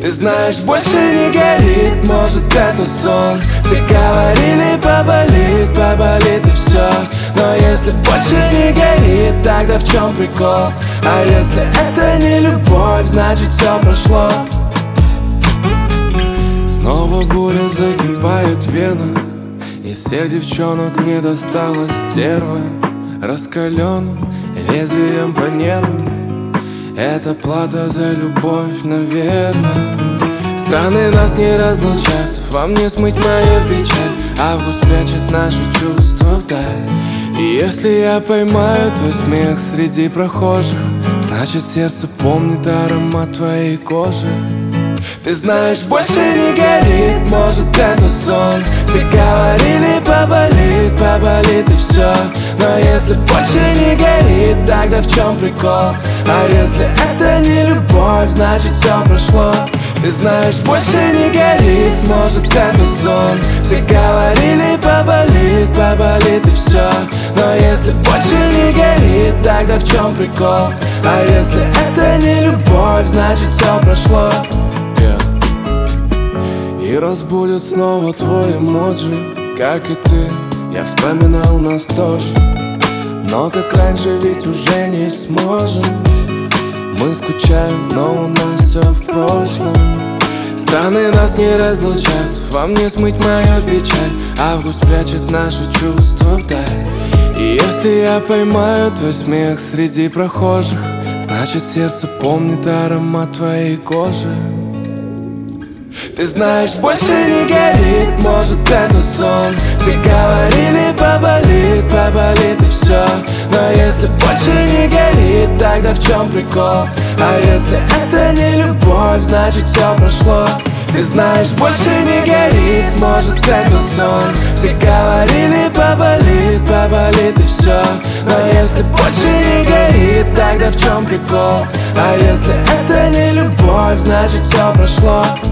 Ты знаешь, больше не горит, может это сон. Все говорили, поболит, поболит и все. Но если больше не горит, тогда в чем прикол? А если это не любовь, значит все прошло. Снова буря закипает вена. Из всех девчонок мне досталась стерва, раскаленным лезвием по нервам. Это плата за любовь, наверное. Страны нас не разлучают, вам не смыть мою печаль. Август прячет наши чувства вдаль. И если я поймаю твой смех среди прохожих, значит сердце помнит аромат твоей кожи. Ты знаешь, больше не горит, может это сон. Все говорили, поболит, поболит и все. Но если больше не горит, тогда в чем прикол? А если это не любовь, значит все прошло. Ты знаешь, больше не горит, может это сон. Все говорили, поболит, поболит и все. Но если больше не горит, тогда в чем прикол? А если это не любовь, значит все прошло. И разбудит снова твой эмоджи, как и ты, я вспоминал нас тоже. Но как раньше ведь уже не сможем. Мы скучаем, но у нас все в прошлом. Страны нас не разлучают, вам не смыть мою печаль. Август прячет наши чувства вдаль. И если я поймаю твой смех среди прохожих, значит сердце помнит аромат твоей кожи. Ты знаешь, больше не горит, может это сон. Все говорили, поболит, поболит и все. Но если больше не горит, тогда в чем прикол? А если это не любовь, значит все прошло. Ты знаешь, больше не горит, может это сон. Все говорили, поболит, поболит и все. Но если больше не горит, тогда в чем прикол? А если это не любовь, значит все прошло.